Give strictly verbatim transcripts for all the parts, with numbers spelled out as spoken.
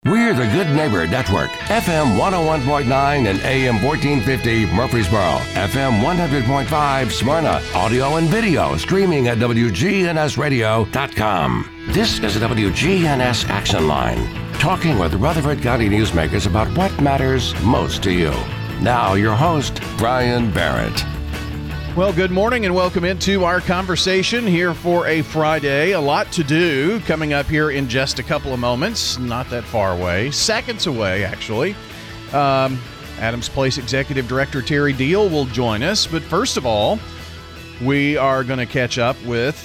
We're the Good Neighbor Network, F M one oh one point nine and A M fourteen fifty Murfreesboro, F M one hundred point five Smyrna, audio and video streaming at W G N S radio dot com. This is the W G N S Action Line, talking with Rutherford County newsmakers about what matters most to you. Now, your host, Brian Barrett. Well, good morning and welcome into our conversation here for a Friday. A lot to do coming up here in just a couple of moments. Not that far away. Seconds away, actually. Um, Adams Place Executive Director Terry Deal will join us. But first of all, we are going to catch up with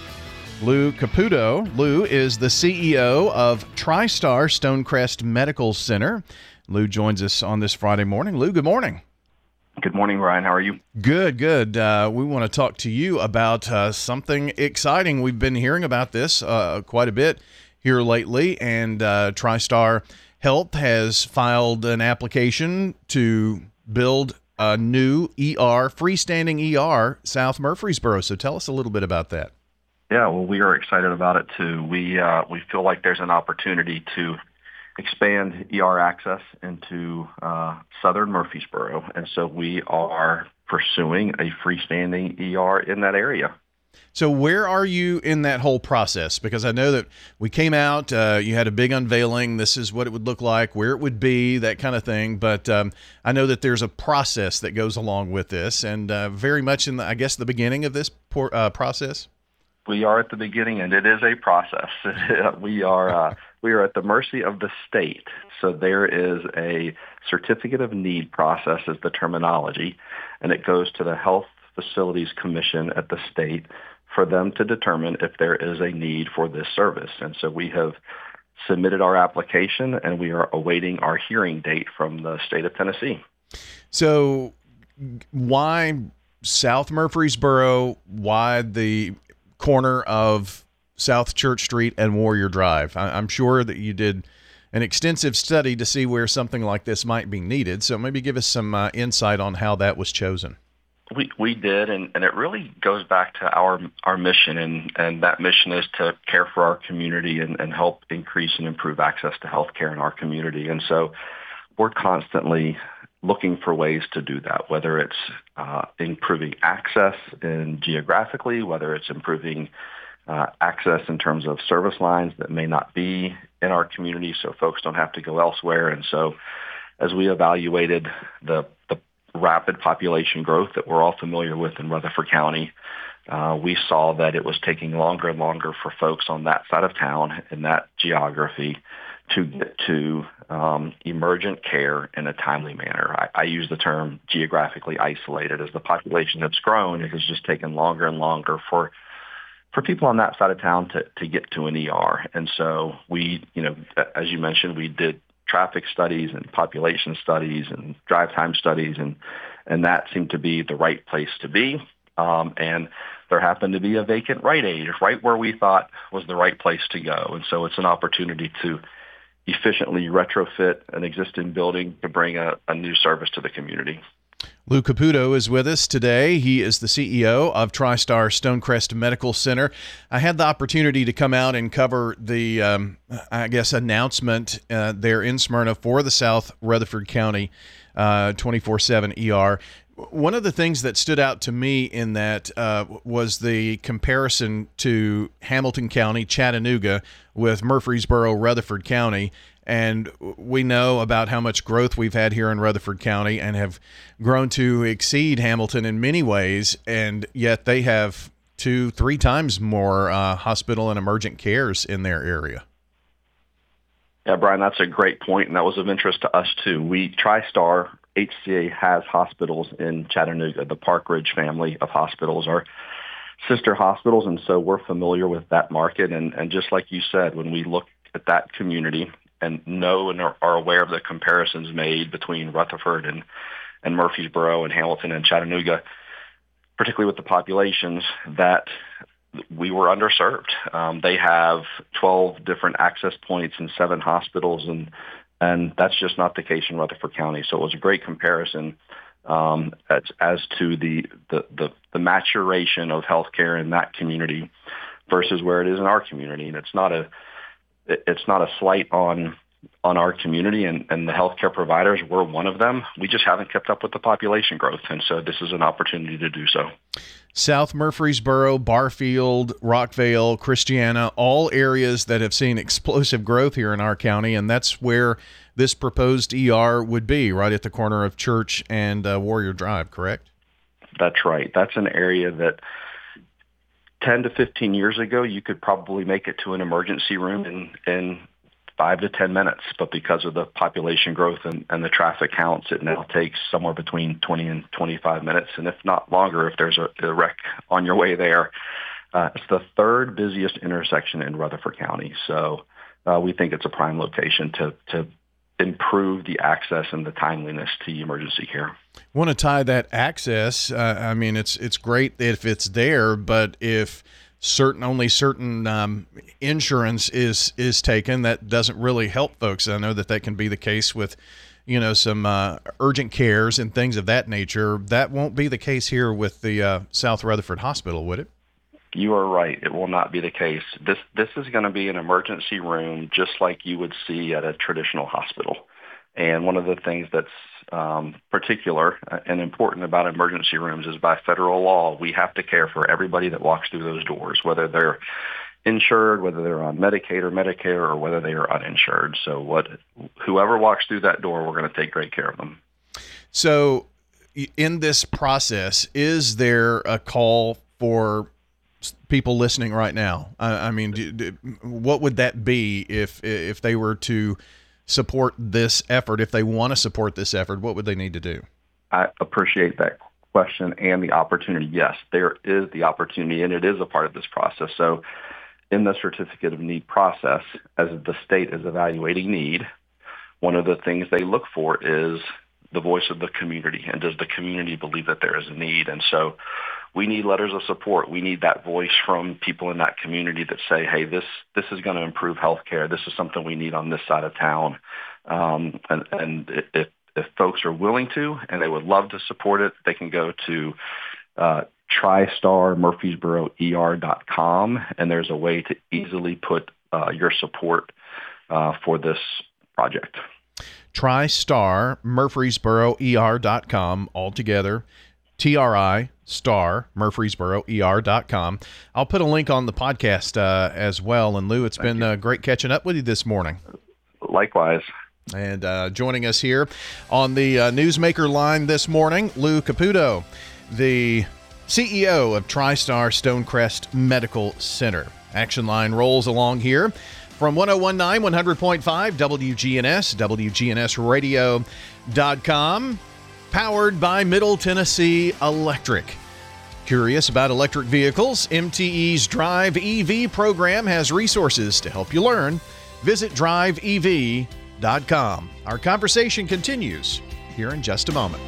Lou Caputo. Lou is the C E O of TriStar Stonecrest Medical Center. Lou joins us on this Friday morning. Lou, good morning. Good morning, Ryan. How are you? Good, good. Uh, we want to talk to you about uh, something exciting. We've been hearing about this uh, quite a bit here lately, and uh, TriStar Health has filed an application to build a new E R, freestanding E R, South Murfreesboro. So tell us a little bit about that. Yeah, well, we are excited about it, too. We uh, we feel like there's an opportunity to expand E R access into uh, southern Murfreesboro, and so we are pursuing a freestanding E R in that area. So where are you in that whole process? Because I know that we came out, uh, you had a big unveiling, this is what it would look like, where it would be, that kind of thing, but um, I know that there's a process that goes along with this, and uh, very much in, the, I guess, the beginning of this por- uh, process? We are at the beginning, and it is a process. we are uh, we are at the mercy of the state. So there is a certificate of need process is the terminology, and it goes to the Health Facilities Commission at the state for them to determine if there is a need for this service. And so we have submitted our application, and we are awaiting our hearing date from the state of Tennessee. So why South Murfreesboro? Why the corner of South Church Street and Warrior Drive? I'm sure that you did an extensive study to see where something like this might be needed. So maybe give us some uh, insight on how that was chosen. We we did, and, and it really goes back to our our mission, and, and that mission is to care for our community and, and help increase and improve access to health care in our community. And so we're constantly looking for ways to do that, whether it's uh, improving access in geographically, whether it's improving uh, access in terms of service lines that may not be in our community so folks don't have to go elsewhere. And so as we evaluated the, the rapid population growth that we're all familiar with in Rutherford County, uh, we saw that it was taking longer and longer for folks on that side of town in that geography to get to um, emergent care in a timely manner. I, I use the term geographically isolated. As the population has grown, it has just taken longer and longer for for people on that side of town to, to get to an E R. And so we, you know, as you mentioned, we did traffic studies and population studies and drive time studies, and and that seemed to be the right place to be. Um, and there happened to be a vacant Rite Aid right where we thought was the right place to go. And so it's an opportunity to efficiently retrofit an existing building to bring a, a new service to the community. Lou Caputo is with us today. He is the C E O of TriStar Stonecrest Medical Center. I had the opportunity to come out and cover the, um, I guess, announcement uh, there in Smyrna for the South Rutherford County uh, twenty-four seven E R. One of the things that stood out to me in that uh, was the comparison to Hamilton County, Chattanooga, with Murfreesboro, Rutherford County. And we know about how much growth we've had here in Rutherford County and have grown to exceed Hamilton in many ways. And yet they have two, three times more uh, hospital and emergent cares in their area. Yeah, Brian, that's a great point, and that was of interest to us too. We, TriStar H C A has hospitals in Chattanooga. The Park Ridge family of hospitals are sister hospitals, and so we're familiar with that market. And, and just like you said, when we look at that community and know and are, are aware of the comparisons made between Rutherford and, and Murfreesboro and Hamilton and Chattanooga, particularly with the populations, that we were underserved. Um, they have twelve different access points and seven hospitals, and and that's just not the case in Rutherford County. So it was a great comparison um, as, as to the, the, the, the maturation of healthcare in that community versus where it is in our community. And it's not a it's not a slight on on our community, and, and the healthcare providers, we're one of them. We just haven't kept up with the population growth, and so this is an opportunity to do so. South Murfreesboro, Barfield, Rockvale, Christiana, all areas that have seen explosive growth here in our county, and that's where this proposed E R would be, right at the corner of Church and uh, Warrior Drive, correct? That's right. That's an area that ten to fifteen years ago, you could probably make it to an emergency room in, in five to ten minutes. But because of the population growth and, and the traffic counts, it now takes somewhere between twenty and twenty-five minutes, and if not longer, if there's a, a wreck on your way there. Uh, it's the third busiest intersection in Rutherford County. So uh, we think it's a prime location to, to improve the access and the timeliness to emergency care. Want to tie that access? Uh, I mean, it's it's great if it's there, but if certain only certain um, insurance is is taken, that doesn't really help folks. I know that that can be the case with, you know, some uh, urgent cares and things of that nature. That won't be the case here with the uh, South Rutherford Hospital, would it? You are right. It will not be the case. This this is going to be an emergency room just like you would see at a traditional hospital. And one of the things that's um, particular and important about emergency rooms is by federal law, we have to care for everybody that walks through those doors, whether they're insured, whether they're on Medicaid or Medicare, or whether they are uninsured. So what, whoever walks through that door, we're going to take great care of them. So in this process, is there a call for people listening right now? I, I mean, do, do, what would that be if if they were to support this effort? If they want to support this effort, what would they need to do? I appreciate that question and the opportunity. Yes, there is the opportunity, and it is a part of this process. So in the certificate of need process, as the state is evaluating need, one of the things they look for is the voice of the community, and does the community believe that there is a need? And so we need letters of support. We need that voice from people in that community that say, hey, this this is going to improve healthcare. This is something we need on this side of town. Um, and and if, if folks are willing to and they would love to support it, they can go to uh, TriStar Murfreesboro E R dot com, and there's a way to easily put uh, your support uh, for this project. TriStar Murfreesboro E R dot com, all together. T R I Star Murfreesboro E R dot com. I'll put a link on the podcast uh, as well. And Lou, it's Thank been uh, great catching up with you this morning. Likewise. And uh, joining us here on the uh, Newsmaker line this morning, Lou Caputo, the C E O of TriStar Stonecrest Medical Center. Action Line rolls along here from one oh one point nine, one hundred point five W G N S, W G N S radio dot com. Powered by Middle Tennessee Electric. Curious about electric vehicles? M T E's Drive E V program has resources to help you learn. Visit drive E V dot com. Our conversation continues here in just a moment.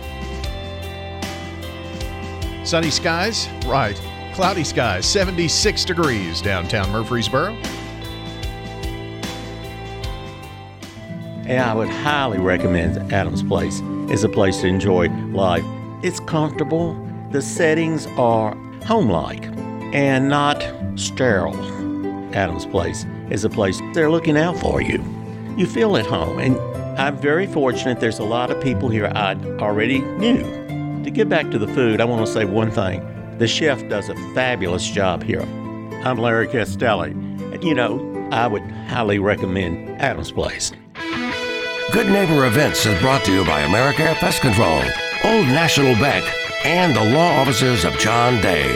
Sunny skies? Right. Cloudy skies, seventy-six degrees downtown Murfreesboro. And I would highly recommend Adams Place. It's a place to enjoy life. It's comfortable. The settings are home-like and not sterile. Adams Place is a place they're looking out for you. You feel at home. And I'm very fortunate there's a lot of people here I already knew. To get back to the food, I want to say one thing. The chef does a fabulous job here. I'm Larry Castelli. You know, I would highly recommend Adams Place. Good Neighbor Events is brought to you by AmeriCare Pest Control, Old National Bank, and the law offices of John Day.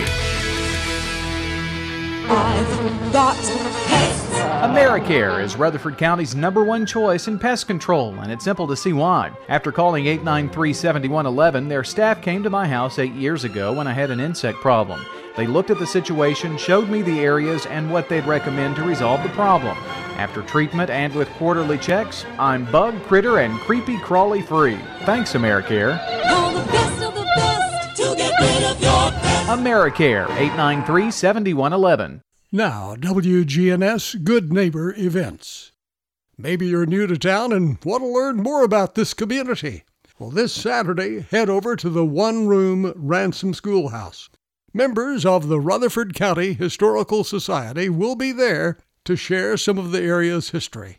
I've got pests. AmeriCare is Rutherford County's number one choice in pest control, and it's simple to see why. After calling eight nine three, seven one one one, their staff came to my house eight years ago when I had an insect problem. They looked at the situation, showed me the areas, and what they'd recommend to resolve the problem. After treatment and with quarterly checks, I'm bug, critter, and creepy crawly free. Thanks, AmeriCare. Call the best of the best to get rid of your pest. AmeriCare, eight nine three, seven one one one. Now, W G N S Good Neighbor Events. Maybe you're new to town and want to learn more about this community. Well, this Saturday, head over to the one-room Ransom Schoolhouse. Members of the Rutherford County Historical Society will be there to share some of the area's history.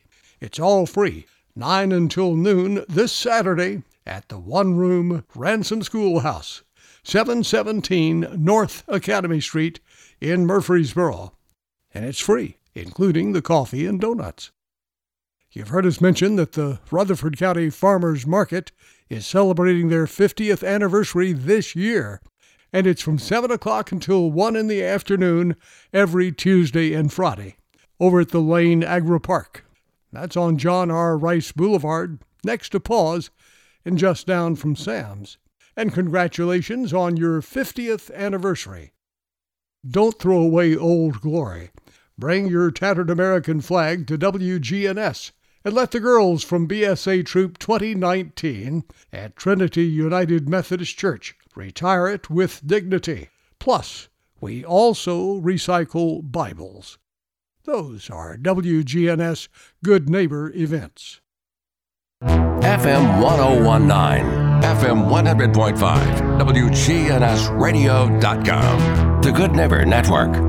It's all free, nine until noon this Saturday at the One Room Ransom Schoolhouse, seven seventeen North Academy Street in Murfreesboro. And it's free, including the coffee and donuts. You've heard us mention that the Rutherford County Farmers Market is celebrating their fiftieth anniversary this year, and it's from seven o'clock until one in the afternoon every Tuesday and Friday over at the Lane Agri Park. That's on John R. Rice Boulevard, next to Paws, and just down from Sam's. And congratulations on your fiftieth anniversary. Don't throw away old glory. Bring your tattered American flag to W G N S and let the girls from B S A Troop twenty nineteen at Trinity United Methodist Church retire it with dignity. Plus, we also recycle Bibles. Those are W G N S Good Neighbor events. F M one oh one point nine, F M one hundred point five, W G N S radio dot com. The Good Neighbor Network.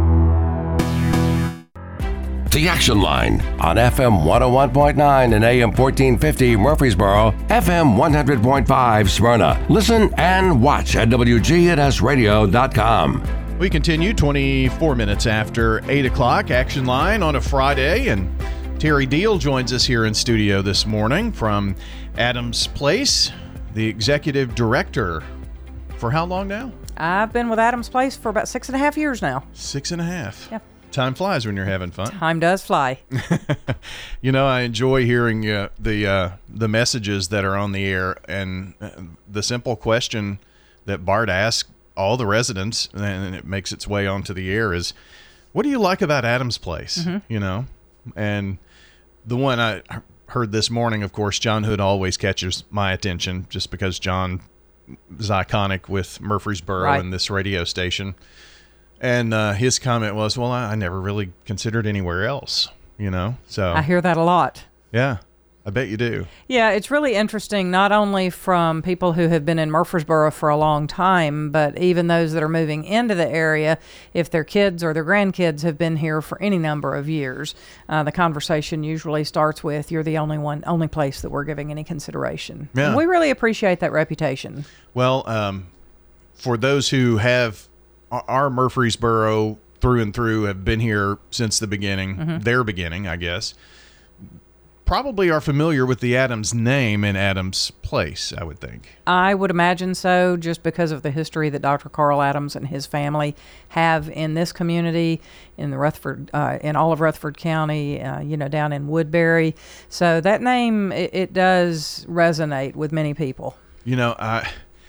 The Action Line on F M one oh one point nine and A M fourteen fifty Murfreesboro, F M one hundred point five Smyrna. Listen and watch at W G N S radio dot com. We continue twenty-four minutes after eight o'clock, Action Line on a Friday, and Terry Deal joins us here in studio this morning from Adams Place, the executive director. For how long now? I've been with Adams Place for about six and a half years now. Six and a half. Yeah. Time flies when you're having fun. Time does fly. You know, I enjoy hearing uh, the uh, the messages that are on the air, and uh, the simple question that Bart asks all the residents, and it makes its way onto the air, is, what do you like about Adams Place? Mm-hmm. You know, and the one I heard this morning, of course, John Hood always catches my attention just because John is iconic with Murfreesboro right. and this radio station. And uh, his comment was, well, I, I never really considered anywhere else, you know? So I hear that a lot. Yeah, I bet you do. Yeah, it's really interesting, not only from people who have been in Murfreesboro for a long time, but even those that are moving into the area, if their kids or their grandkids have been here for any number of years. Uh, the conversation usually starts with, you're the only one, only place that we're giving any consideration. Yeah. And we really appreciate that reputation. Well, um, for those who have our Murfreesboro through and through have been here since the beginning, mm-hmm. their beginning, I guess, probably are familiar with the Adams name and Adams Place, I would think. I would imagine so, just because of the history that Doctor Carl Adams and his family have in this community, in the Rutherford, uh, in all of Rutherford County, uh, you know, down in Woodbury. So that name, it, it does resonate with many people. You know, I...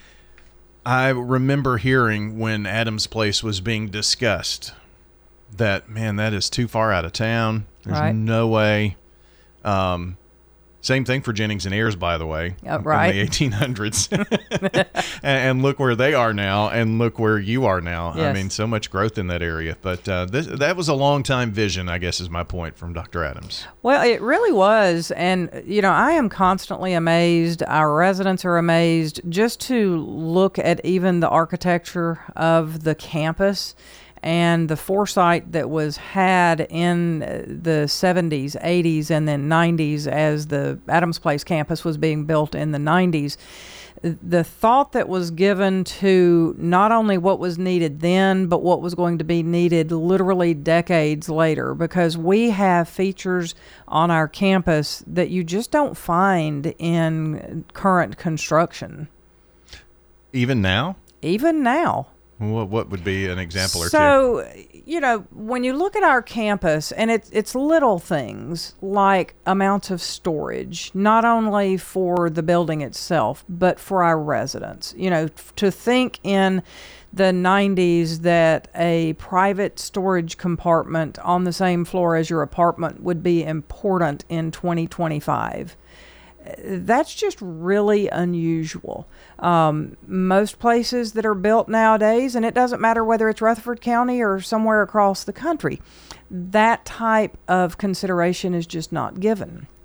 I remember hearing when Adams Place was being discussed that, man, that is too far out of town. There's right. no way. Um, same thing for Jennings and Ayers, by the way, oh, right. in the eighteen hundreds. and, and look where they are now, and look where you are now. Yes. I mean, so much growth in that area. But uh, this, that was a long-time vision, I guess, is my point from Doctor Adams. Well, it really was. And, you know, I am constantly amazed. Our residents are amazed just to look at even the architecture of the campus and the foresight that was had in the seventies, eighties, and then nineties as the Adams Place campus was being built in the nineties. The thought that was given to not only what was needed then, but what was going to be needed literally decades later, because we have features on our campus that you just don't find in current construction. Even now? Even now. What what would be an example or so, two? So, you know, when you look at our campus, and it's it's little things like amounts of storage, not only for the building itself, but for our residents. You know, to think in the nineties that a private storage compartment on the same floor as your apartment would be important in twenty twenty-five. That's just really unusual. Um, most places that are built nowadays, and it doesn't matter whether it's Rutherford County or somewhere across the country, that type of consideration is just not given.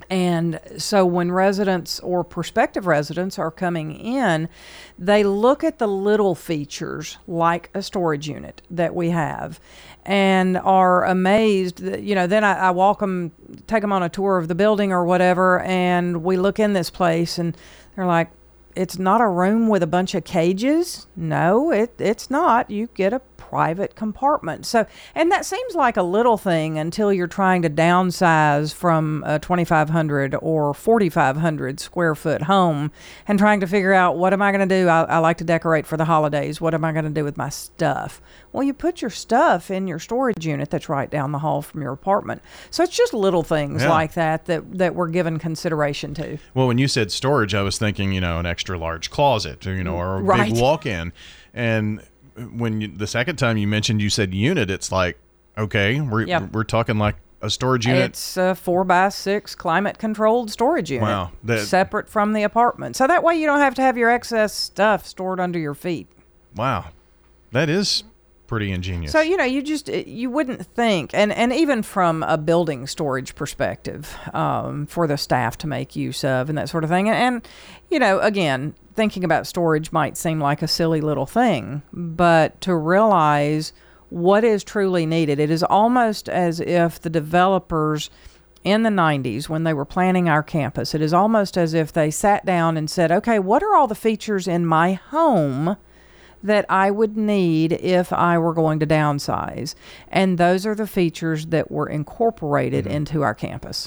And so when residents or prospective residents are coming in, they look at the little features like a storage unit that we have and are amazed that, you know, then I, I walk them, take them on a tour of the building or whatever, and we look in this place and they're like, it's not a room with a bunch of cages. No, it, it's not. You get a private compartment. So, and that seems like a little thing until you're trying to downsize from a twenty-five hundred or forty-five hundred square foot home and trying to figure out, what am I going to do? I, I like to decorate for the holidays. What am I going to do with my stuff? Well, you put your stuff in your storage unit that's right down the hall from your apartment. So it's just little things yeah. like that, that that we're given consideration to. Well, when you said storage, I was thinking, you know, an extra large closet, you know, or a right. big walk-in. And when you, the second time you mentioned, you said unit, it's like, okay, we're Yep. we're talking like a storage unit. It's a four by six climate controlled storage unit. Wow. That- separate from the apartment. So that way you don't have to have your excess stuff stored under your feet. Wow, that is pretty ingenious. So, you know, you just, you wouldn't think, and, and even from a building storage perspective, um, for the staff to make use of and that sort of thing. And, and, you know, again, thinking about storage might seem like a silly little thing, but to realize what is truly needed, it is almost as if the developers in the nineties, when they were planning our campus, it is almost as if they sat down and said, okay, what are all the features in my home that I would need if I were going to downsize? And those are the features that were incorporated mm-hmm. into our campus.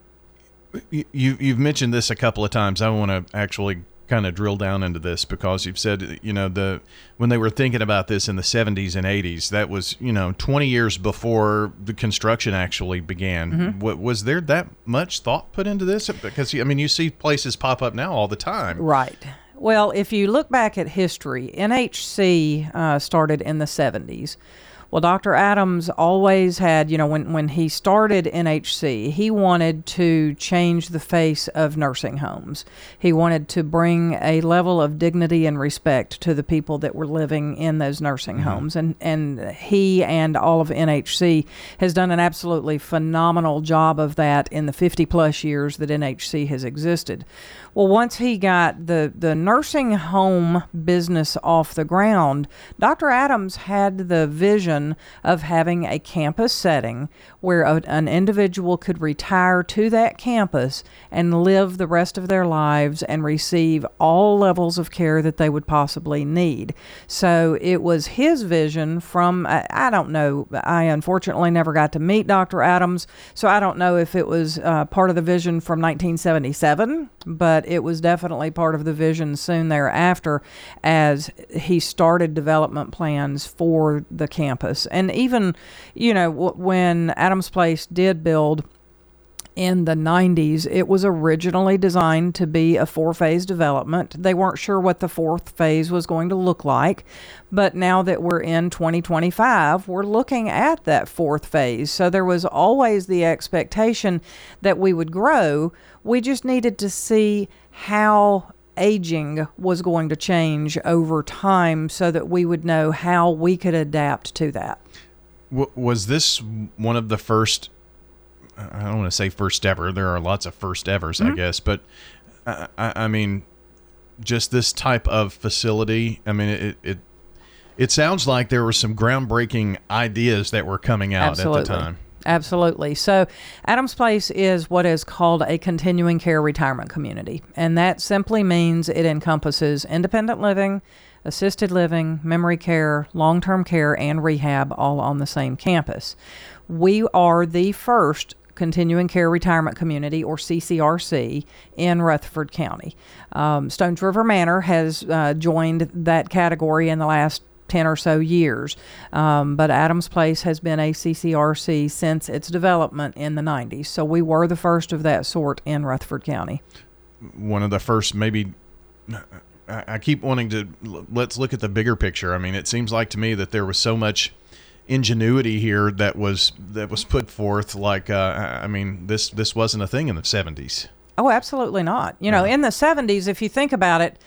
You, you've mentioned this a couple of times. I want to actually kind of drill down into this, because you've said, you know, the when they were thinking about this in the seventies and eighties, that was, you know, twenty years before the construction actually began. Mm-hmm. What, was there that much thought put into this? Because, I mean, you see places pop up now all the time. Right. Well, if you look back at history, N H C uh, started in the seventies. Well, Doctor Adams always had, you know, when, when he started N H C, he wanted to change the face of nursing homes. He wanted to bring a level of dignity and respect to the people that were living in those nursing mm-hmm. homes. And, and he and all of N H C has done an absolutely phenomenal job of that in the fifty plus years that N H C has existed. Well, once he got the, the nursing home business off the ground, Doctor Adams had the vision of having a campus setting where a, an individual could retire to that campus and live the rest of their lives and receive all levels of care that they would possibly need. So it was his vision from, I, I don't know, I unfortunately never got to meet Doctor Adams, so I don't know if it was uh, part of the vision from nineteen seventy-seven, but it was definitely part of the vision soon thereafter as he started development plans for the campus. And even, you know, w- when Adams Place did build in the nineties, it was originally designed to be a four-phase development. They weren't sure what the fourth phase was going to look like, but now that we're in twenty twenty-five, we're looking at that fourth phase. So there was always the expectation that we would grow. We just needed to see how aging was going to change over time so that we would know how we could adapt to that. Was this one of the first, I don't want to say first ever, there are lots of first evers, mm-hmm. I guess, but I, I mean, just this type of facility, I mean, it, it it sounds like there were some groundbreaking ideas that were coming out Absolutely. at the time. Absolutely. So Adams Place is what is called a continuing care retirement community, and that simply means it encompasses independent living, assisted living, memory care, long-term care, and rehab all on the same campus. We are the first continuing care retirement community, or C C R C, in Rutherford County. Um, Stones River Manor has uh, joined that category in the last ten or so years, um, but Adams Place has been a C C R C since its development in the nineties. So we were the first of that sort in Rutherford County. One of the first, maybe. I keep wanting to, let's look at the bigger picture. I mean, it seems like to me that there was so much ingenuity here that was that was put forth. Like, uh, I mean, this this wasn't a thing in the seventies. Oh, absolutely not. You know, in the seventies, if you think about it,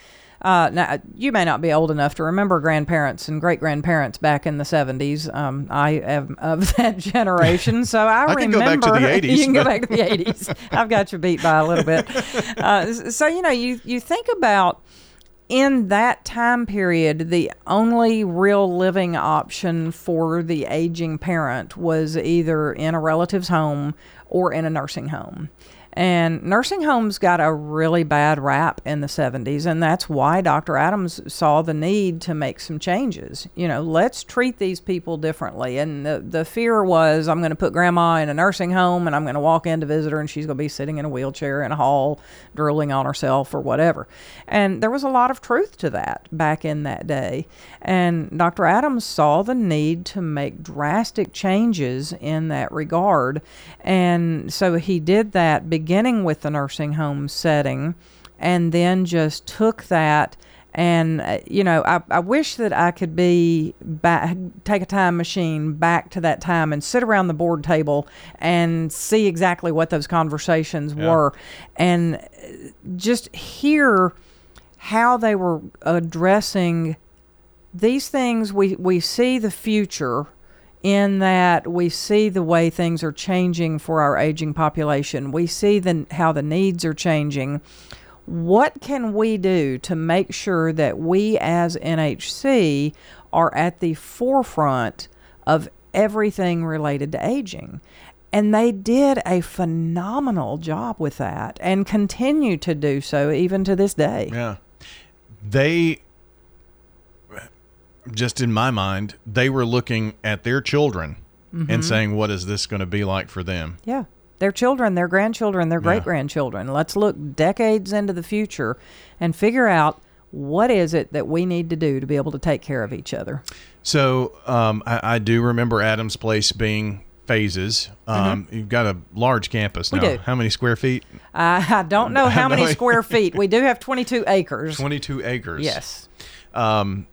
Uh, now, you may not be old enough to remember grandparents and great-grandparents back in the seventies. Um, I am of that generation, so I, I remember. can go back to the eighties. You can go back to the eighties. I've got you beat by a little bit. Uh, so, you know, you, you think about in that time period, the only real living option for the aging parent was either in a relative's home or in a nursing home. And nursing homes got a really bad rap in the seventies, and that's why Doctor Adams saw the need to make some changes. You know, let's treat these people differently. And the, the fear was, I'm going to put grandma in a nursing home, and I'm going to walk in to visit her, and she's going to be sitting in a wheelchair in a hall, drooling on herself or whatever. And there was a lot of truth to that back in that day. And Doctor Adams saw the need to make drastic changes in that regard. And so he did that beginning with the nursing home setting, and then just took that and, uh, you know, I, I wish that I could be back, take a time machine back to that time and sit around the board table and see exactly what those conversations yeah. were, and just hear how they were addressing these things. We, we see the future in that we see the way things are changing for our aging population. We see the, how the needs are changing. What can we do to make sure that we as N H C are at the forefront of everything related to aging? And they did a phenomenal job with that and continue to do so even to this day. Yeah. They... just in my mind, they were looking at their children mm-hmm. and saying, what is this going to be like for them? Yeah. Their children, their grandchildren, their yeah. great-grandchildren. Let's look decades into the future and figure out what is it that we need to do to be able to take care of each other. So um, I, I do remember Adams Place being phases. Um, mm-hmm. You've got a large campus now. We do. How many square feet? I, I don't know how many square feet. We do have twenty-two acres. twenty-two acres. Yes. Um.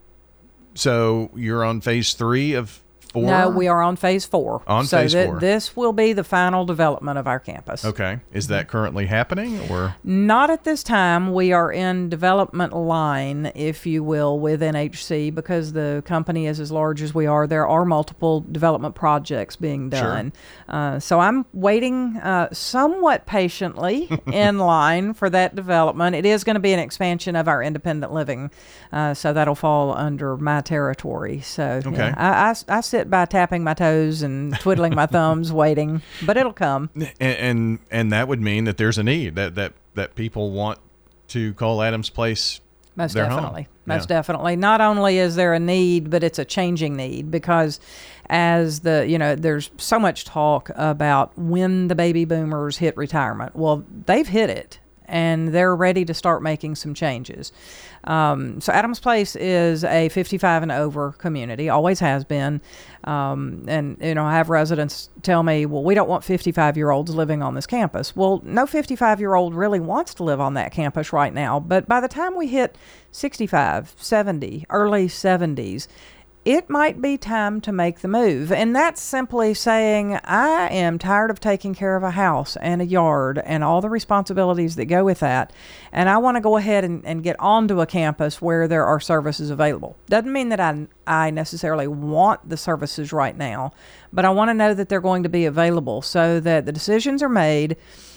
So you're on phase three of four? No, we are on phase four. On so phase th- four. This will be the final development of our campus. Okay. Is that currently happening or? Not at this time. We are in development line, if you will, with N H C because the company is as large as we are. There are multiple development projects being done. Sure. Uh, so I'm waiting uh, somewhat patiently in line for that development. It is going to be an expansion of our independent living. Uh, so that'll fall under my territory. So okay. yeah, I, I, I sit by tapping my toes and twiddling my thumbs waiting, but it'll come. And, and and that would mean that there's a need, that that, that people want to call Adams Place Most their definitely. home. Most yeah. definitely. Not only is there a need, but it's a changing need because as the, you know, there's so much talk about when the baby boomers hit retirement. Well, they've hit it. And they're ready to start making some changes. Um, so Adams Place is a fifty-five and over community, always has been. Um, and, you know, I have residents tell me, well, we don't want fifty-five-year-olds living on this campus. Well, no fifty-five-year-old really wants to live on that campus right now. But by the time we hit sixty-five, seventy, early seventies, it might be time to make the move. And that's simply saying, I am tired of taking care of a house and a yard and all the responsibilities that go with that. And I want to go ahead and, and get onto a campus where there are services available. Doesn't mean that I, I necessarily want the services right now, but I want to know that they're going to be available so that the decisions are made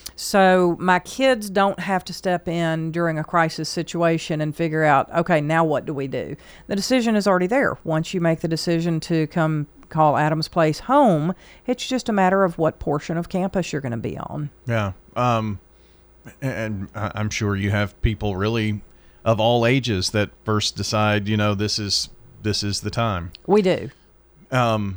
so my kids don't have to step in during a crisis situation and figure out, okay, now what do we do? The decision is already there. Once you make the decision to come call Adams Place home, it's just a matter of what portion of campus you're going to be on. Yeah. Um, and I'm sure you have people really of all ages that first decide, you know, this is this is the time. We do. Um,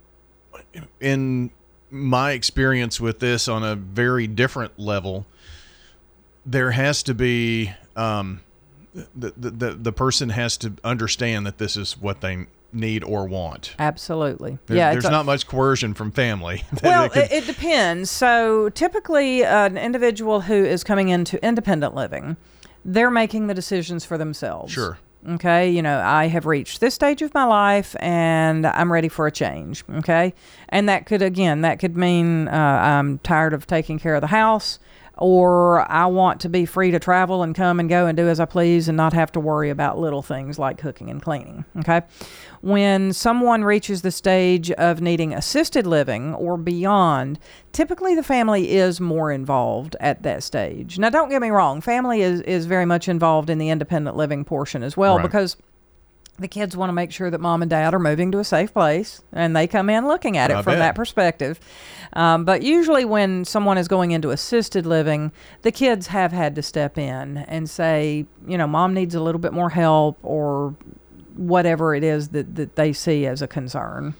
in my experience with this on a very different level, there has to be um, the, the the person has to understand that this is what they need or want. Absolutely. There, yeah, there's a, not much coercion from family. Well, could, it, it depends. So typically, uh, an individual who is coming into independent living, they're making the decisions for themselves. Sure. Okay, you know, I have reached this stage of my life and I'm ready for a change. Okay, and that could, again, that could mean uh, I'm tired of taking care of the house, or I want to be free to travel and come and go and do as I please and not have to worry about little things like cooking and cleaning. Okay. When someone reaches the stage of needing assisted living or beyond, typically the family is more involved at that stage. Now, don't get me wrong. Family is, is very much involved in the independent living portion as well, right, because the kids want to make sure that mom and dad are moving to a safe place, and they come in looking at it I from bet. that perspective. Um, but usually when someone is going into assisted living, the kids have had to step in and say, you know, mom needs a little bit more help, or whatever it is that, that they see as a concern.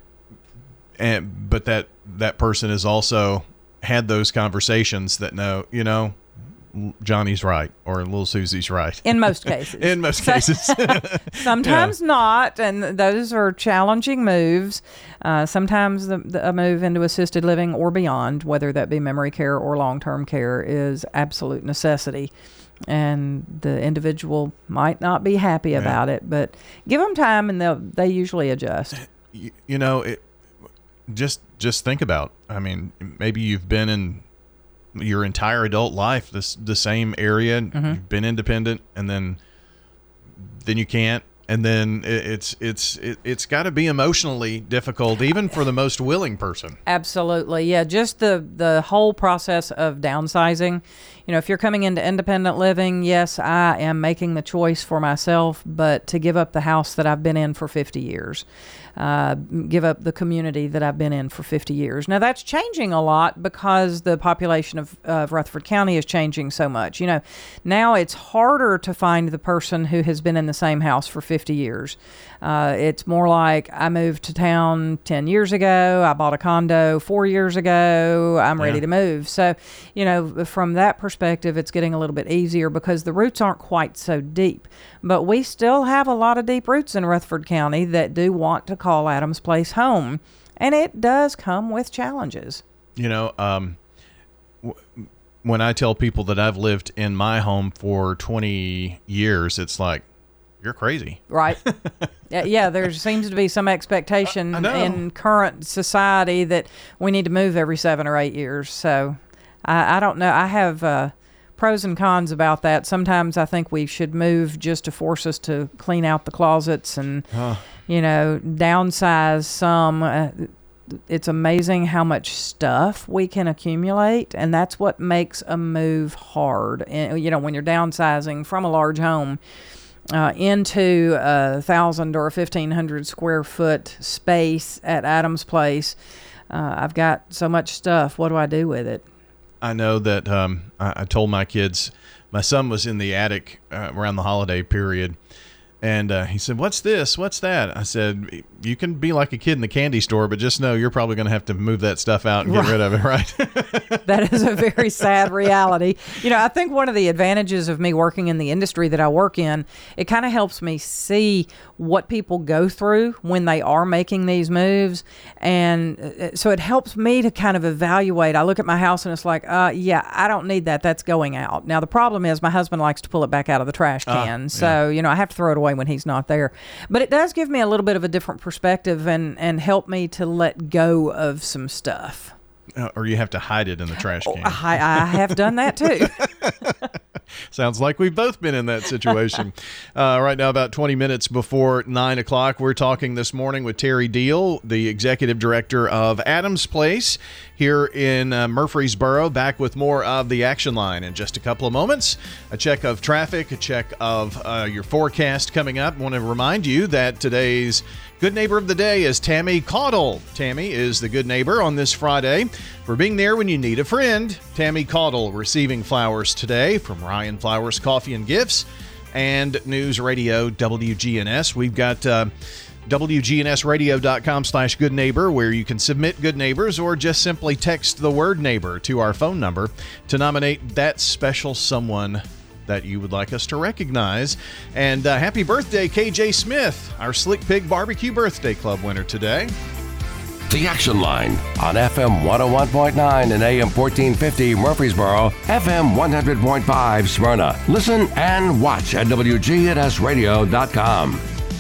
And but that that person has also had those conversations that know, you know, Johnny's right, or little Susie's right. In most cases. In most cases. Sometimes yeah. not, and those are challenging moves. Uh, sometimes the, the, a move into assisted living or beyond, whether that be memory care or long-term care, is absolute necessity. And the individual might not be happy yeah. about it, but give them time, and they they usually adjust. You, you know, it, just just think about. I mean, maybe you've been in your entire adult life this the same area. Mm-hmm. You've been independent, and then then you can't, and then it, it's it's it, it's got to be emotionally difficult, even for the most willing person. Absolutely, yeah. Just the the whole process of downsizing. You know, if you're coming into independent living, yes, I am making the choice for myself, but to give up the house that I've been in for fifty years, uh, give up the community that I've been in for fifty years. Now, that's changing a lot because the population of, of Rutherford County is changing so much. You know, now it's harder to find the person who has been in the same house for fifty years. Uh, it's more like, I moved to town ten years ago, I bought a condo four years ago, I'm ready yeah. to move. So, you know, from that perspective, it's getting a little bit easier because the roots aren't quite so deep. But we still have a lot of deep roots in Rutherford County that do want to call Adams Place home. And it does come with challenges. You know, um, w- when I tell people that I've lived in my home for twenty years, it's like, you're crazy. Right. yeah, yeah, there seems to be some expectation in current society that we need to move every seven or eight years. So I, I don't know. I have uh, pros and cons about that. Sometimes I think we should move just to force us to clean out the closets and, huh. you know, downsize some. Uh, it's amazing how much stuff we can accumulate, and that's what makes a move hard. And, you know, when you're downsizing from a large home Uh, into a thousand or a fifteen hundred square foot space at Adams Place, uh, I've got so much stuff. What do I do with it? I know that um, I, I told my kids, my son was in the attic uh, around the holiday period, and uh, he said, "What's this? What's that?" I said, "You can be like a kid in the candy store, but just know you're probably going to have to move that stuff out and get right. rid of it, right?" That is a very sad reality. You know, I think one of the advantages of me working in the industry that I work in, it kind of helps me see what people go through when they are making these moves. And so it helps me to kind of evaluate. I look at my house and it's like, uh, yeah, I don't need that. That's going out. Now, the problem is my husband likes to pull it back out of the trash can. Uh, so, yeah. you know, I have to throw it away when he's not there. But it does give me a little bit of a different perspective and, and help me to let go of some stuff. Uh, or you have to hide it in the trash can. Oh, I, I have done that too. Sounds like we've both been in that situation. uh, right now, about twenty minutes before nine o'clock, we're talking this morning with Terry Deal, the executive director of Adams Place here in uh, Murfreesboro. Back with more of the Action Line in just a couple of moments. A check of traffic, a check of uh, your forecast coming up. I want to remind you that today's Good Neighbor of the Day is Tammy Caudle. Tammy is the good neighbor on this Friday for being there when you need a friend. Tammy Caudle receiving flowers today from Ryan Flowers Coffee and Gifts and News Radio W G N S. We've got uh, W G N S radio dot com slash good neighbor where you can submit good neighbors or just simply text the word neighbor to our phone number to nominate that special someone that you would like us to recognize. And uh, happy birthday, K J Smith, our Slick Pig Barbecue Birthday Club winner today. The Action Line on F M one oh one point nine and A M fourteen fifty Murfreesboro, F M one hundred point five Smyrna. Listen and watch at W G N S radio dot com.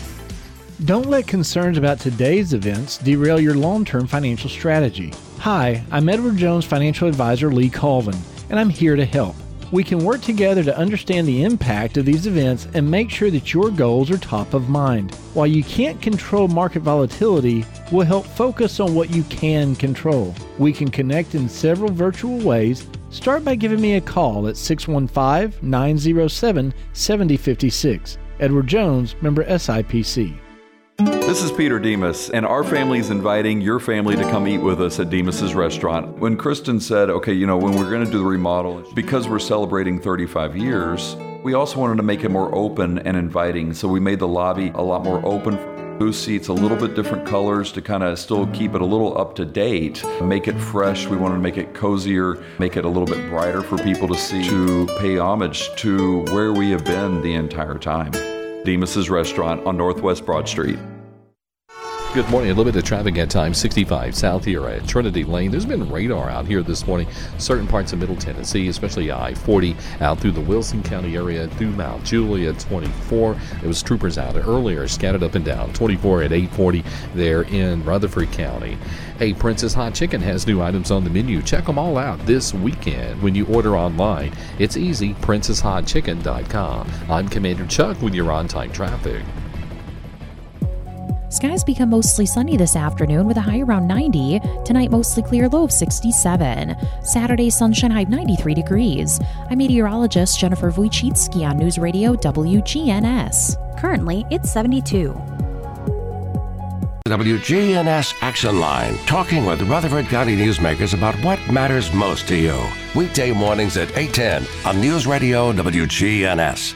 Don't let concerns about today's events derail your long-term financial strategy. Hi, I'm Edward Jones financial advisor Lee Colvin. and I'm here to help. We can work together to understand the impact of these events and make sure that your goals are top of mind. While you can't control market volatility, we'll help focus on what you can control. We can connect in several virtual ways. Start by giving me a call at six one five, nine zero seven, seven zero five six. Edward Jones, member S I P C. This is Peter Demas, and our family is inviting your family to come eat with us at Demas's restaurant. When Kristen said, okay, you know, when we're going to do the remodel, because we're celebrating thirty-five years, we also wanted to make it more open and inviting, so we made the lobby a lot more open. Booth seats, a little bit different colors to kind of still keep it a little up to date, make it fresh. We wanted to make it cozier, make it a little bit brighter for people to see, to pay homage to where we have been the entire time. Demas's Restaurant on Northwest Broad Street. Good morning. A little bit of traffic at times. sixty-five south here at Trinity Lane. There's been radar out here this morning. Certain parts of Middle Tennessee, especially I forty out through the Wilson County area through Mount Juliet. twenty-four. There was troopers out earlier, scattered up and down. twenty-four at eight forty there in Rutherford County. Hey, Princess Hot Chicken has new items on the menu. Check them all out this weekend when you order online. It's easy. princess hot chicken dot com. I'm Commander Chuck with your on-time traffic. Skies become mostly sunny this afternoon with a high around ninety. Tonight, mostly clear, low of sixty-seven. Saturday, sunshine, high of ninety-three degrees. I'm meteorologist Jennifer Wojcicki on News Radio W G N S. Currently, it's seventy-two. W G N S Action Line, talking with Rutherford County newsmakers about what matters most to you. Weekday mornings at eight ten on News Radio W G N S.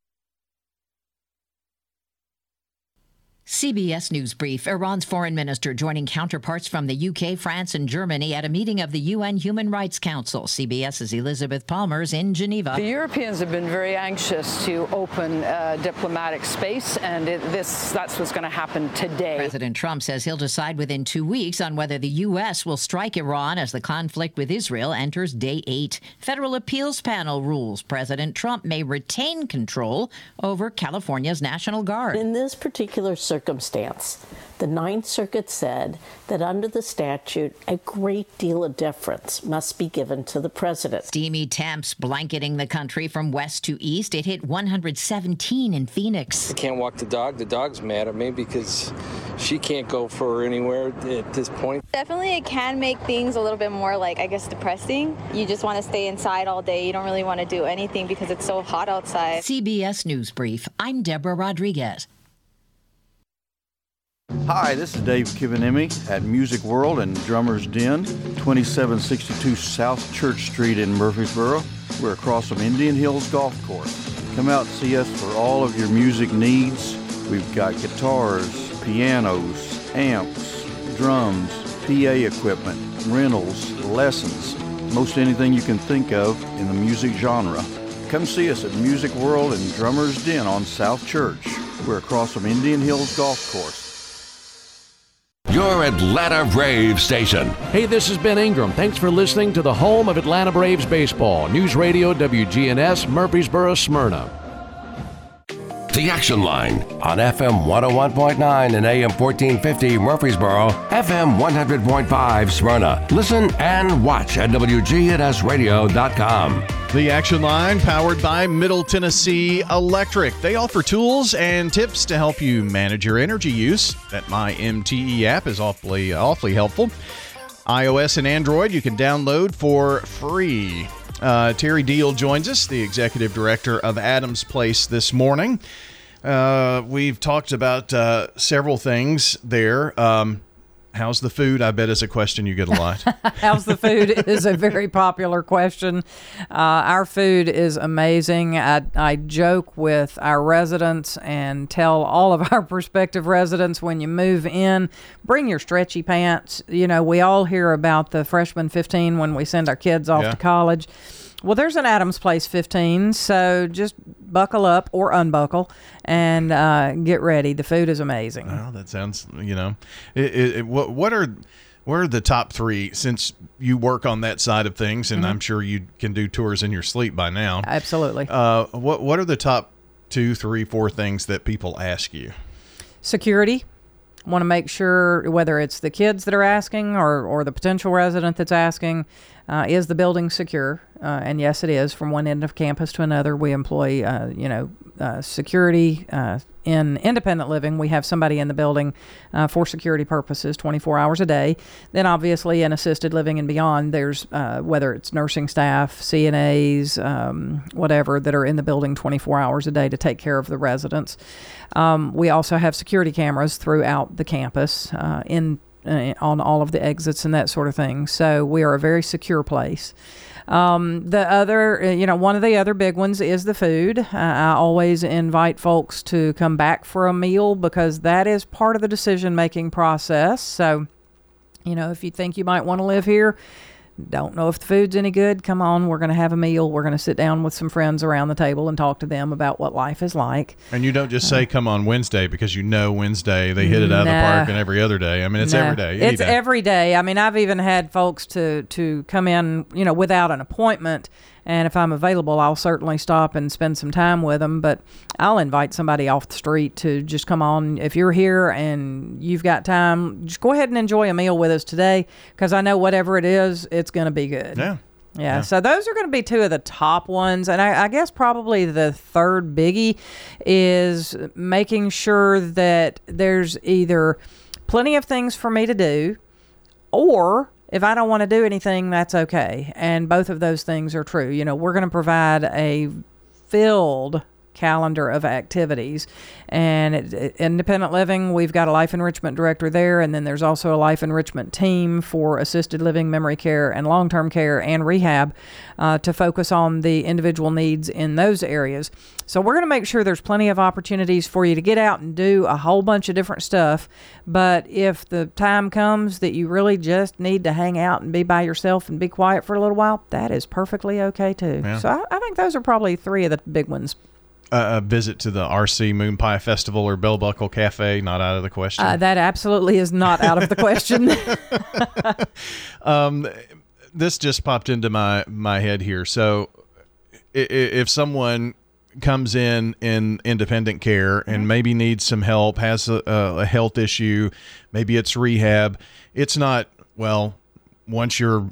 C B S News Brief. Iran's foreign minister joining counterparts from the U K, France, and Germany at a meeting of the U N Human Rights Council. CBS's Elizabeth Palmer's in Geneva. The Europeans have been very anxious to open uh, diplomatic space, and it, this that's what's going to happen today. President Trump says he'll decide within two weeks on whether the U S will strike Iran as the conflict with Israel enters day eight. Federal appeals panel rules President Trump may retain control over California's National Guard. In this particular circumstance, circumstance, the Ninth Circuit said that under the statute, a great deal of deference must be given to the president. Steamy temps blanketing the country from west to east. It hit one hundred seventeen in Phoenix. I can't walk the dog. The dog's mad at me because she can't go for anywhere at this point. Definitely it can make things a little bit more, like, I guess, depressing. You just want to stay inside all day. You don't really want to do anything because it's so hot outside. C B S News Brief. I'm Deborah Rodriguez. Hi, this is Dave Kivanemi at Music World and Drummers Den, twenty-seven sixty-two South Church Street in Murfreesboro. We're across from Indian Hills Golf Course. Come out and see us for all of your music needs. We've got guitars, pianos, amps, drums, P A equipment, rentals, lessons, most anything you can think of in the music genre. Come see us at Music World and Drummers Den on South Church. We're across from Indian Hills Golf Course. Your Atlanta Braves station. Hey, this is Ben Ingram. Thanks for listening to the home of Atlanta Braves baseball. News Radio W G N S, Murfreesboro, Smyrna. The Action Line on F M one oh one point nine and A M fourteen fifty Murfreesboro, F M one hundred point five Smyrna. Listen and watch at W G N S radio dot com. The Action Line, powered by Middle Tennessee Electric. They offer tools and tips to help you manage your energy use. That My M T E app is awfully, awfully helpful. iOS and Android you can download for free. Uh, Terry Deal joins us, the executive director of Adams Place, this morning. Uh, we've talked about uh, several things there. Um, how's the food? I bet is a question you get a lot. How's the food is a very popular question. Uh, our food is amazing. I, I joke with our residents and tell all of our prospective residents, when you move in, bring your stretchy pants. You know, we all hear about the freshman fifteen when we send our kids off Yeah. to college. Well, there's an Adams Place fifteen, so just buckle up or unbuckle and uh, get ready. The food is amazing. Well, that sounds, you know, it, it, it, what, what are what are the top three, since you work on that side of things, and Mhm. I'm sure you can do tours in your sleep by now. Absolutely. Uh, what what are the top two, three, four things that people ask you? Security. want to make sure whether it's the kids that are asking or, or the potential resident that's asking, uh, is the building secure? Uh, and yes, it is. From one end of campus to another, we employ, uh, you know, uh, security. Uh, in independent living, we have somebody in the building uh, for security purposes twenty-four hours a day. Then obviously in assisted living and beyond, there's uh, whether it's nursing staff, C N As, um, whatever, that are in the building twenty-four hours a day to take care of the residents. Um, we also have security cameras throughout the campus uh, in uh, on all of the exits and that sort of thing. So we are a very secure place. Um, the other, you know, one of the other big ones is the food. Uh, I always invite folks to come back for a meal because that is part of the decision-making process. So, you know, if you think you might want to live here, don't know if the food's any good, come on, we're going to have a meal. We're going to sit down with some friends around the table and talk to them about what life is like. And you don't just say, come on Wednesday, because you know Wednesday they hit it out of the park, and every other day. I mean, it's no, every day. It's day. every day. I mean, I've even had folks to, to come in, you know, without an appointment. And if I'm available, I'll certainly stop and spend some time with them. But I'll invite somebody off the street to just come on. If you're here and you've got time, just go ahead and enjoy a meal with us today, because I know whatever it is, it's going to be good. Yeah. Yeah, yeah. So those are going to be two of the top ones. And I, I guess probably the third biggie is making sure that there's either plenty of things for me to do, or if I don't want to do anything, that's okay. And both of those things are true. You know, we're going to provide a filled calendar of activities. And it, it, independent living, we've got a life enrichment director there, and then there's also a life enrichment team for assisted living, memory care, and long-term care and rehab uh, to focus on the individual needs in those areas. So we're going to make sure there's plenty of opportunities for you to get out and do a whole bunch of different stuff. But if the time comes that you really just need to hang out and be by yourself and be quiet for a little while, that is perfectly okay too. Yeah. So I, I think those are probably three of the big ones. Uh, a visit to the R C Moon Pie Festival or Bell Buckle Cafe, not out of the question. Uh, that absolutely is not out of the question. um, this just popped into my, my head here. So if, if someone comes in in independent care and maybe needs some help, has a, a health issue, maybe it's rehab, it's not, well, once you're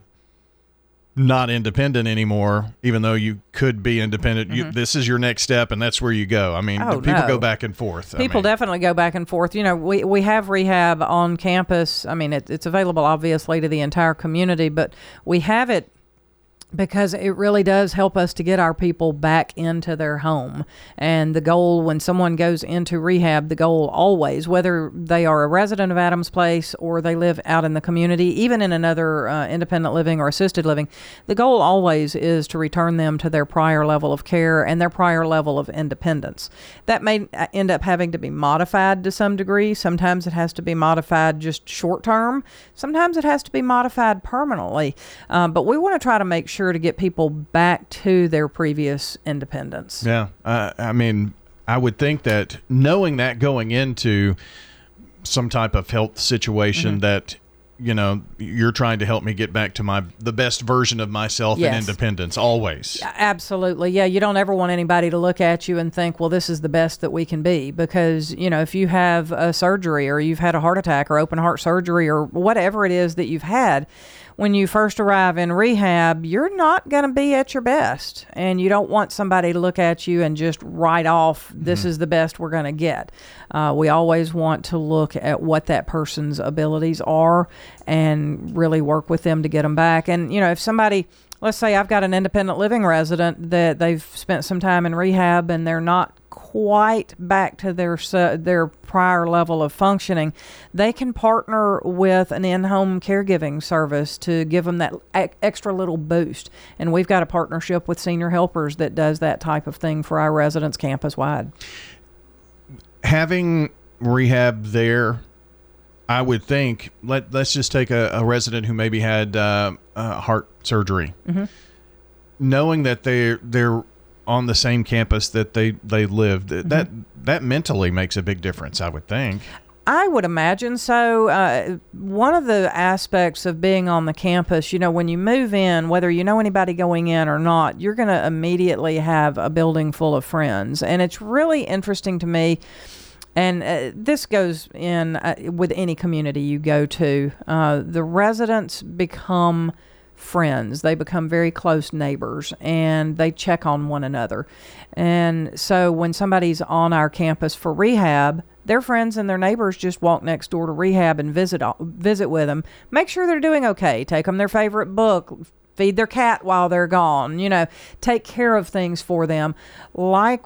not independent anymore, even though you could be independent, mm-hmm. you, this is your next step, and that's where you go. I mean, oh, people no. go back and forth. People I mean. definitely go back and forth. You know, we, we have rehab on campus. I mean, it, it's available, obviously, to the entire community, but we have it because it really does help us to get our people back into their home. And the goal when someone goes into rehab, the goal always, whether they are a resident of Adams Place or they live out in the community, even in another uh, independent living or assisted living, the goal always is to return them to their prior level of care and their prior level of independence. That may end up having to be modified to some degree. Sometimes it has to be modified just short term. Sometimes it has to be modified permanently. Um, but we want to try to make sure Sure to get people back to their previous independence. Yeah. Uh, I mean, I would think that knowing that going into some type of health situation mm-hmm. that, you know, you're trying to help me get back to my the best version of myself yes. in independence always. Absolutely. Yeah, you don't ever want anybody to look at you and think, well, this is the best that we can be, because, you know, if you have a surgery or you've had a heart attack or open heart surgery or whatever it is that you've had, when you first arrive in rehab, you're not going to be at your best. And you don't want somebody to look at you and just write off, this mm-hmm. is the best we're going to get. Uh, we always want to look at what that person's abilities are and really work with them to get them back. And, you know, if somebody, let's say I've got an independent living resident that they've spent some time in rehab and they're not quite back to their their prior level of functioning, they can partner with an in-home caregiving service to give them that e- extra little boost. And we've got a partnership with Senior Helpers that does that type of thing for our residents campus-wide. Having rehab there, I would think, let, let's just take a, a resident who maybe had uh, uh, heart surgery. Mm-hmm. Knowing that they're, they're on the same campus that they, they lived, mm-hmm. that that mentally makes a big difference, I would think. I would imagine so. Uh, one of the aspects of being on the campus, you know, when you move in, whether you know anybody going in or not, you're going to immediately have a building full of friends. And it's really interesting to me. And uh, this goes in uh, with any community you go to. Uh, the residents become friends. They become very close neighbors, and they check on one another. And so when somebody's on our campus for rehab, their friends and their neighbors just walk next door to rehab and visit visit with them. Make sure they're doing okay. Take them their favorite book. Feed their cat while they're gone. You know, take care of things for them like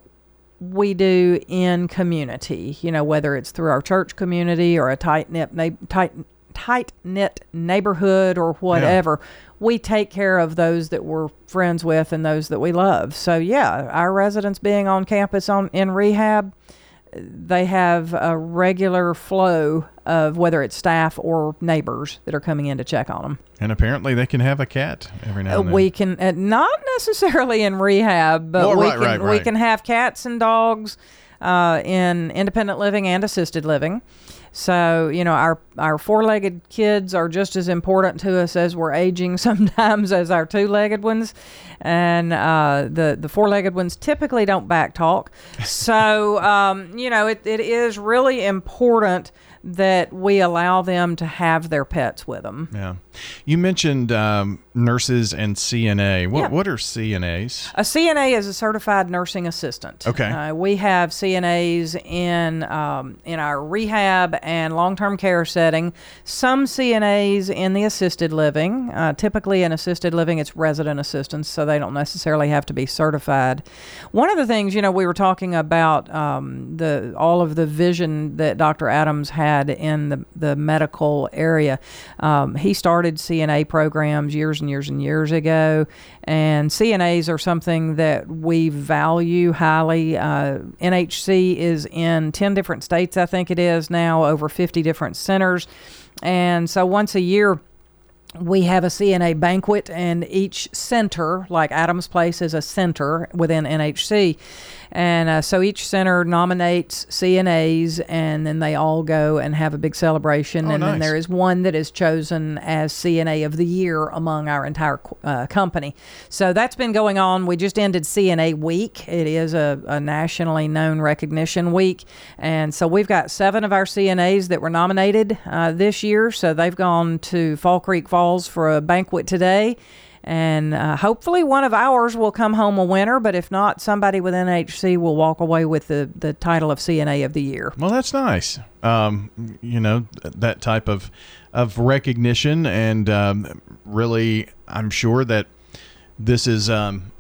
we do in community. You know, whether it's through our church community or a tight-knit, na- tight, tight-knit neighborhood or whatever. Yeah. We take care of those that we're friends with and those that we love. So, yeah, our residents being on campus on in rehab, they have a regular flow of whether it's staff or neighbors that are coming in to check on them. And apparently they can have a cat every now and then. We can, uh, not necessarily in rehab, but well, we, right, can, right, right. we can have cats and dogs uh, in independent living and assisted living. So, you know, our, our four-legged kids are just as important to us as we're aging sometimes as our two-legged ones. And uh, the, the four-legged ones typically don't back talk. So, um, you know, it, it is really important that we allow them to have their pets with them. Yeah. You mentioned um, nurses and C N A. What, Yeah. what are C N As? A C N A is a certified nursing assistant. Okay. Uh, we have C N As in um, in our rehab and long-term care setting. Some C N As in the assisted living. Uh, typically in assisted living, it's resident assistants, so they don't necessarily have to be certified. One of the things, you know, we were talking about um, the all of the vision that Doctor Adams had in the, the medical area. Um, he started C N A programs years and years and years ago, and C N As are something that we value highly. Uh, N H C is in ten different states, I think it is now, over fifty different centers. And so once a year, we have a C N A banquet, and each center, like Adams Place is a center within N H C. And uh, so each center nominates C N As, and then they all go and have a big celebration. Oh, and nice. then there is one that is chosen as C N A of the year among our entire uh, company. So that's been going on. We just ended C N A week. It is a, a nationally known recognition week. And so we've got seven of our C N As that were nominated uh, this year. So they've gone to Fall Creek Falls for a banquet today. And uh, hopefully one of ours will come home a winner, but if not, somebody with N H C will walk away with the, the title of C N A of the year. Well, that's nice. Um, you know, that type of of recognition, and um, really, I'm sure that this is um,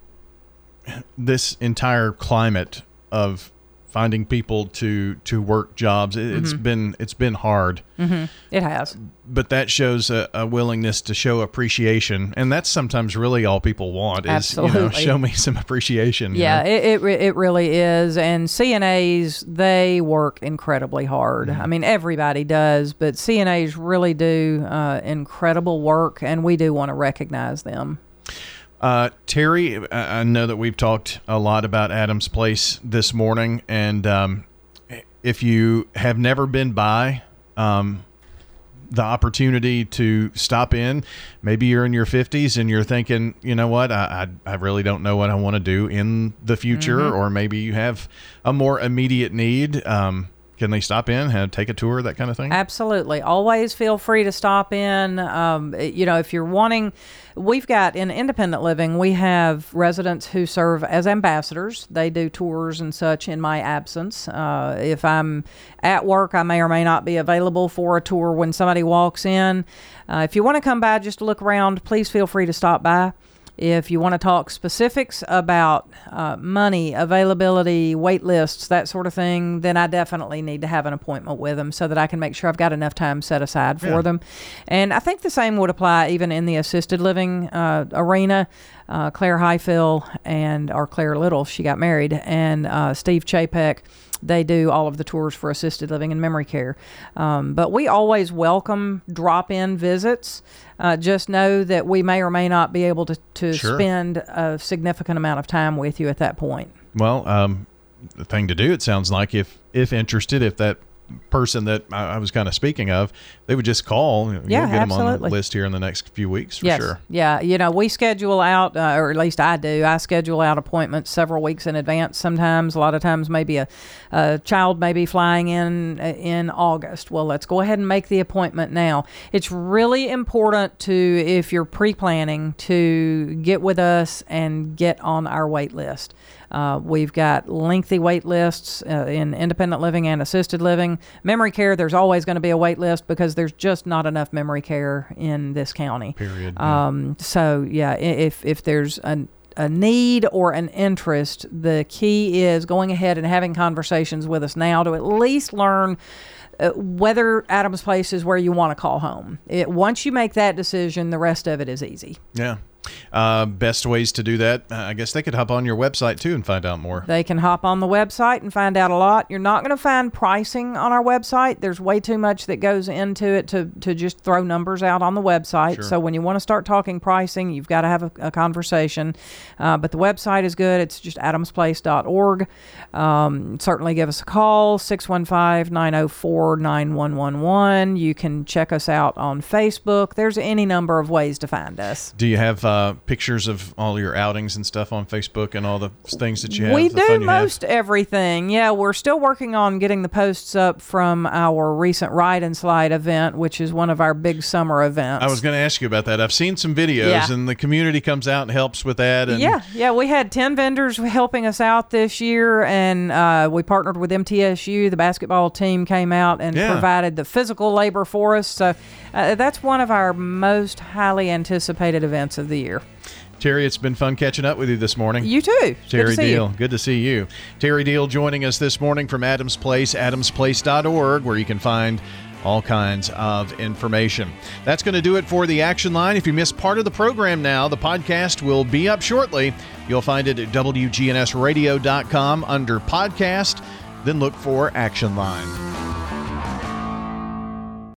this entire climate of finding people to to work jobs. It, it's Mm-hmm. been it's been hard. Mm-hmm. It has. But that shows a, a willingness to show appreciation, and that's sometimes really all people want is, Absolutely. you know, show me some appreciation. you Yeah, know? it, it re- it really is. And C N As, they work incredibly hard. Mm-hmm. I mean, everybody does, but C N As really do uh, incredible work, and we do want to recognize them. Uh, Terry, I I know that we've talked a lot about Adams Place this morning, and um, if you have never been by, um, the opportunity to stop in, maybe you're in your fifties and you're thinking, you know what, I I, I really don't know what I want to do in the future, Mhm. or maybe you have a more immediate need. Um, can they stop in, have, take a tour, that kind of thing? Absolutely. Always feel free to stop in. Um, you know, if you're wanting, we've got in independent living, we have residents who serve as ambassadors. They do tours and such in my absence. Uh, if I'm at work, I may or may not be available for a tour when somebody walks in. Uh, if you want to come by just to look around, please feel free to stop by. If you want to talk specifics about uh, money, availability, wait lists, that sort of thing, then I definitely need to have an appointment with them so that I can make sure I've got enough time set aside for Yeah. them. And I think the same would apply even in the assisted living uh, arena. Uh, Claire Highfill and, or Claire Little, she got married, and uh, Steve Chapek, they do all of the tours for assisted living and memory care. Um, but we always welcome drop-in visits. Uh, just know that we may or may not be able to, to Sure. spend a significant amount of time with you at that point. Well, um, the thing to do, it sounds like, if if interested, if that person that I, I was kind of speaking of, they would just call. Yeah, You'll get them on absolutely. the list here in the next few weeks for yes. sure. Yeah, you know, we schedule out, uh, or at least I do, I schedule out appointments several weeks in advance sometimes. A lot of times maybe a, a child may be flying in uh, in August. Well, let's go ahead and make the appointment now. It's really important to, if you're pre-planning, to get with us and get on our wait list. Uh, we've got lengthy wait lists uh, in independent living and assisted living. Memory care, there's always going to be a wait list because there's just not enough memory care in this county. Period. Um, so, yeah, if, if there's an a need or an interest, the key is going ahead and having conversations with us now to at least learn uh, whether Adams Place is where you want to call home. It, once you make that decision, the rest of it is easy. Yeah. Uh, best ways to do that, uh, I guess they could hop on your website too and find out more. They can hop on the website and find out a lot. You're not going to find pricing on our website. There's way too much that goes into it to, to just throw numbers out on the website. Sure. So when you want to start talking pricing, you've got to have a, a conversation. Uh, but the website is good. It's just adams place dot org. Um, certainly give us a call, six one five, nine oh four, nine one one one. You can check us out on Facebook. There's any number of ways to find us. Do you have uh, pictures of all your outings and stuff on Facebook and all the things that you have? We the do fun you have? most everything. Yeah, we're still working on getting the posts up from our recent Ride and Slide event, which is one of our big summer events. I was going to ask you about that. I've seen some videos, Yeah. and the community comes out and helps with that. And Yeah, yeah, we had ten vendors helping us out this year, and uh, we partnered with M T S U. The basketball team came out and Yeah. provided the physical labor for us. So uh, that's one of our most highly anticipated events of the year. Terry, it's been fun catching up with you this morning. You too. Good Terry to see Deal. you. Good to see you. Terry Deal joining us this morning from Adams Place, adams place dot org, where you can find all kinds of information. That's going to do it for the Action Line. If you missed part of the program now, the podcast will be up shortly. You'll find it at W G N S radio dot com under podcast. Then look for Action Line.